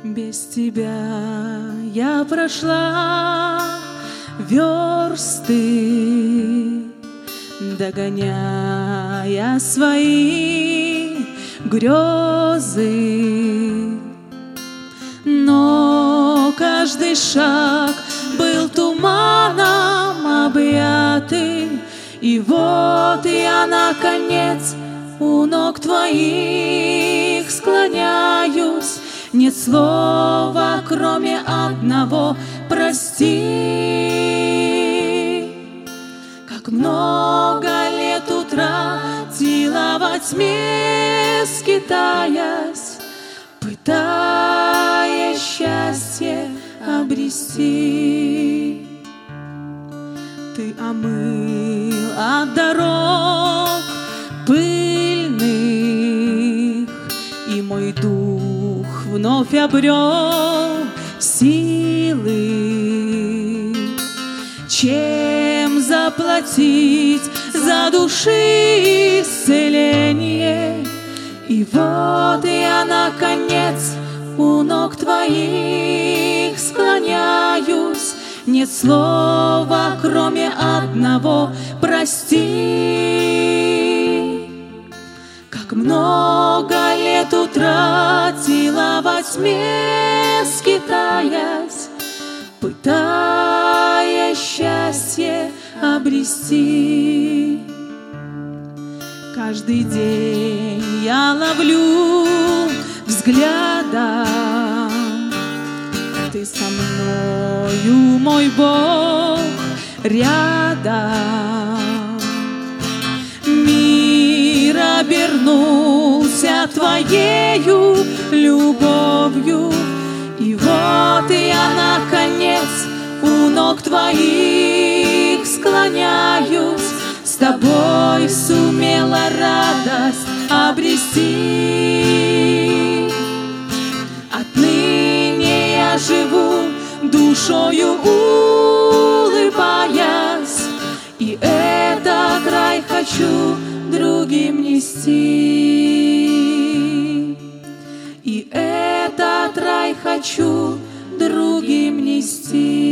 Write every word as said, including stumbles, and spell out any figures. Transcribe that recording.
Без тебя я прошла версты, догоняя свои грезы. Но каждый шаг был туманом объятый, и вот я, наконец, у ног твоих склоняюсь. Нет слова, кроме одного «прости». Как много лет утратила во тьме, скитаясь, пытаясь счастье обрести. Ты омыл от дорог пыльных, и мой дух вновь обрел силы. Чем заплатить за души исцеление? И вот я, наконец, у ног твоих склоняюсь. Нет слова, кроме одного «прости». Как много лет утратила во тьме, скитаясь, пытаясь счастье обрести. Каждый день я ловлю взглядом, ты со мною, мой Бог, рядом. Мир обернулся твоею любовью, и вот я, наконец, у ног твоих склоняюсь. С тобой сумела радость обрести. Отныне я живу душою улыбаясь, и этот рай хочу другим нести. И этот рай хочу другим нести.